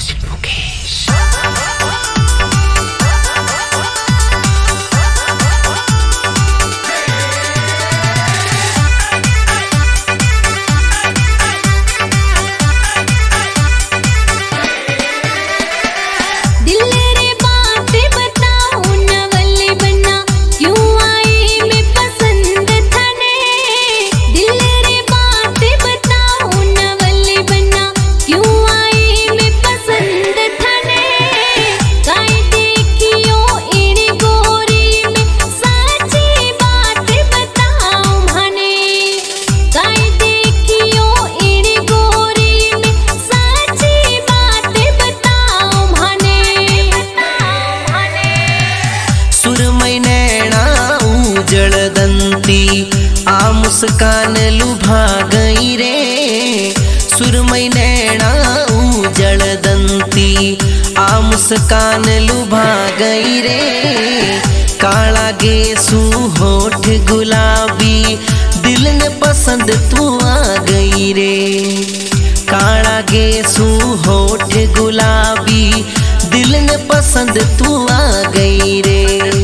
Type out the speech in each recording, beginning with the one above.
आ मुस्कान लुभा गई रे, सुरमई नैना उजड़ दंती आ मुस्कान लुभा गई रे। काला गेसू होठ गुलाबी दिल ने पसंद तू आ गई रे। काला गेसू होठ गुलाबी दिल ने पसंद तू आ गई रे।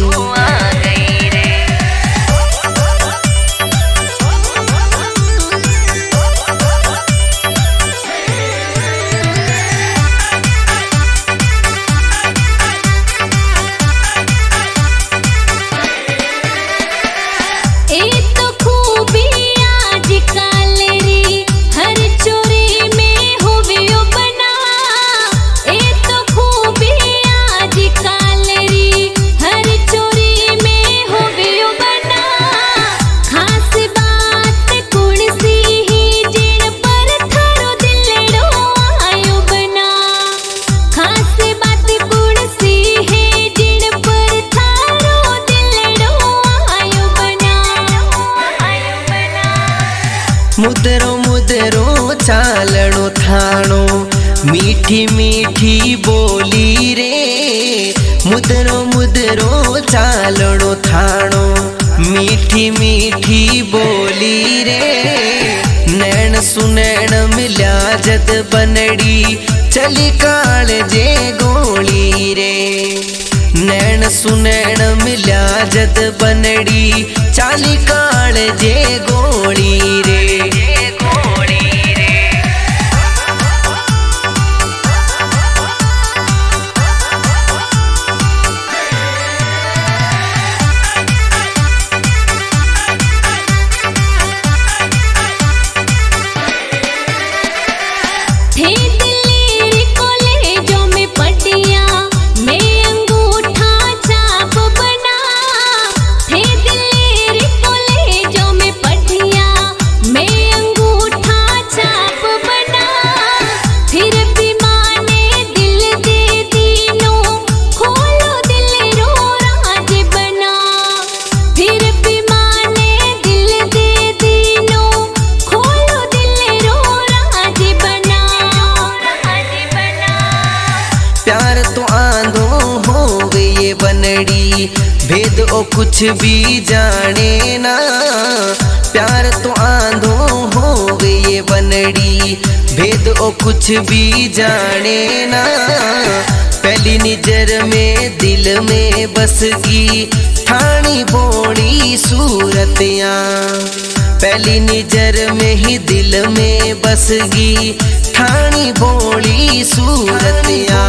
मुदरो मुदरो चालणो थाणो मीठी मीठी बोली रे। मुदरो मुदरो चालणो थाणो मीठी मीठी बोली रे। नैन सुनैन मिल्या जद बनड़ी चली काल जे गोली रे। नैन सुनैन मिल्या जद बनड़ी चाली काल जे गोली रे। बनड़ी भेद ओ कुछ भी जाने ना। प्यार तो आंधो हो ये बनड़ी भेद ओ कुछ भी जाने ना। पहली नजर में दिल में बस की ठाणी बोड़ी सूरतियाँ। पहली नजर में ही दिल में बस गई ठाणी बोड़ी सूरतियाँ।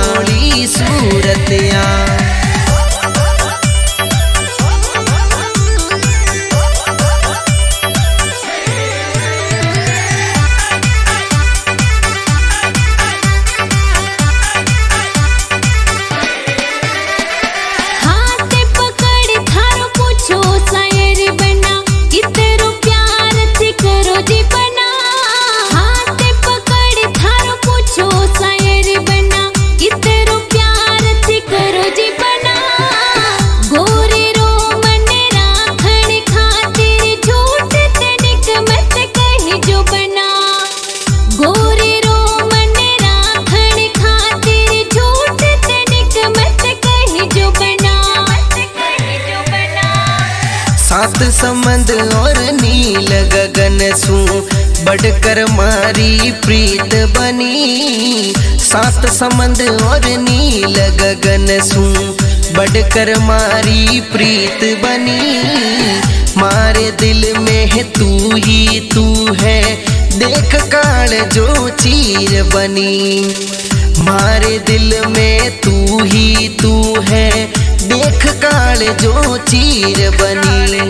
सात समंद और नील गगन सू बढ़कर मारी प्रीत बनी। सात समंद और नील गगन सू बढ़कर मारी प्रीत बनी। मारे दिल में तू ही तू है, देख काल जो चीर बनी। मारे दिल में तू ही तू है, देख काल जो चीर बनी।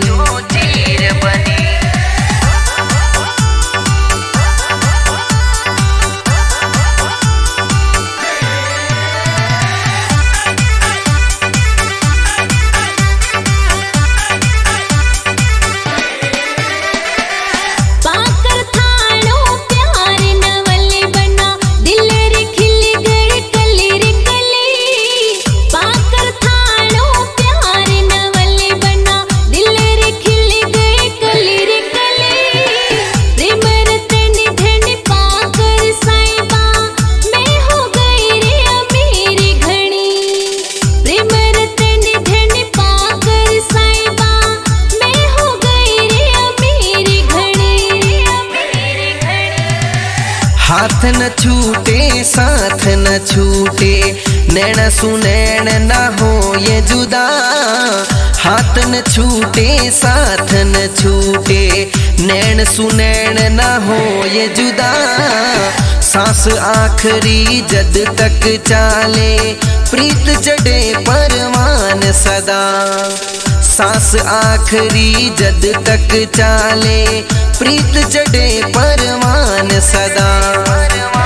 हाथ न छूटे साथ न छूटे, नैन सुनैन न हो ये जुदा। हाथ न छूटे साथ न छूटे, नैन सुनैन न हो ये जुदा। सांस आखिरी जद तक चाले, प्रीत चढ़े परवान सदा। सांस आखिरी जद तक चाले, प्रीत चढ़े परवान सदा।